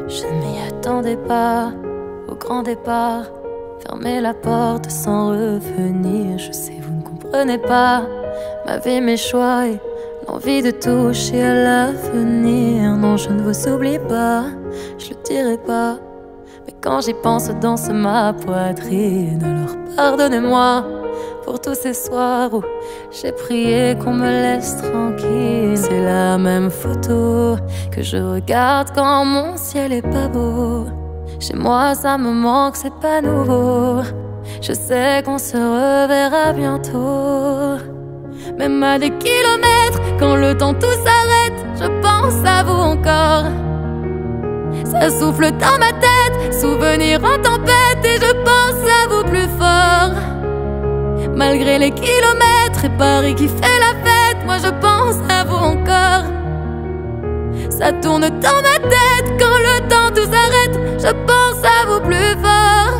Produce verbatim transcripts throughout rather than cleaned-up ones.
Je ne m'y attendais pas au grand départ. Fermer la porte sans revenir. Je sais, vous ne comprenez pas ma vie, mes choix et l'envie de toucher à l'avenir. Non, je ne vous oublie pas, je le dirai pas. Mais quand j'y pense, danse ma poitrine. Alors pardonnez-moi pour tous ces soirs où j'ai prié qu'on me laisse tranquille. C'est la même photo que je regarde quand mon ciel est pas beau. Chez moi ça me manque, c'est pas nouveau. Je sais qu'on se reverra bientôt. Même à des kilomètres, quand le temps tout s'arrête, je pense à vous encore. Ça souffle dans ma tête, souvenir en tempête, et je pense à vous plus fort. Malgré les kilomètres et Paris qui fait la fête, moi je pense à vous encore. Ça tourne dans ma tête, quand le temps tout s'arrête, je pense à vous plus fort.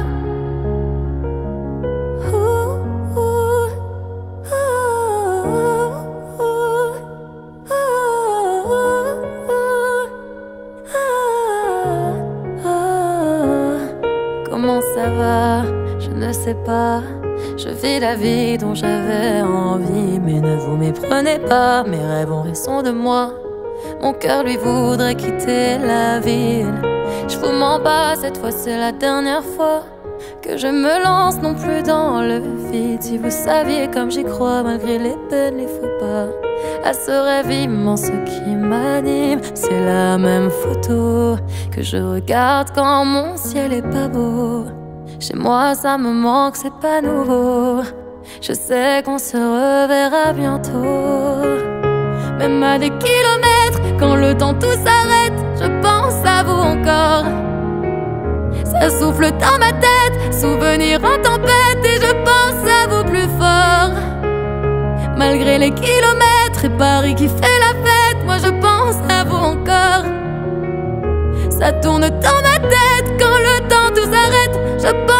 Comment ça va? Je ne sais pas. Je vis la vie dont j'avais envie. Mais ne vous méprenez pas, mes rêves ont raison de moi. Mon cœur lui voudrait quitter la ville. Je vous mens pas, cette fois c'est la dernière fois que je me lance non plus dans le vide. Si vous saviez comme j'y crois, malgré les peines, les faux pas, à ce rêve immense qui m'anime. C'est la même photo que je regarde quand mon ciel est pas beau. Chez moi ça me manque, c'est pas nouveau. Je sais qu'on se reverra bientôt. Même à des kilomètres, quand le temps tout s'arrête, je pense à vous encore. Ça souffle dans ma tête, souvenir en tempête, et je pense à vous plus fort. Malgré les kilomètres et Paris qui fait la fête, moi je pense à vous encore. Ça tourne dans ma tête, quand le temps tout s'arrête, je pense